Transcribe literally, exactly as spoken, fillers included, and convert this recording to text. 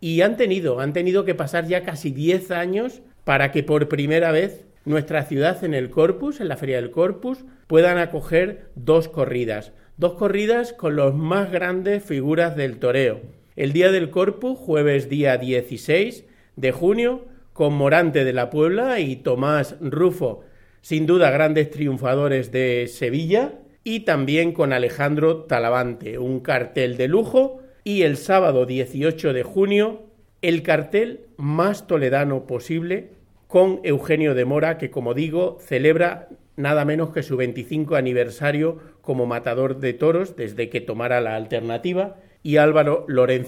Y han tenido, han tenido que pasar ya casi diez años para que por primera vez nuestra ciudad en el Corpus, en la Feria del Corpus, puedan acoger dos corridas. Dos corridas con las más grandes figuras del toreo. El día del Corpus, jueves día dieciséis de junio, con Morante de la Puebla y Tomás Rufo, sin duda grandes triunfadores de Sevilla, y también con Alejandro Talavante, un cartel de lujo. Y el sábado dieciocho de junio, el cartel más toledano posible, con Eugenio de Mora, que como digo, celebra nada menos que su veinticinco aniversario como matador de toros desde que tomara la alternativa, y Álvaro Lorenzo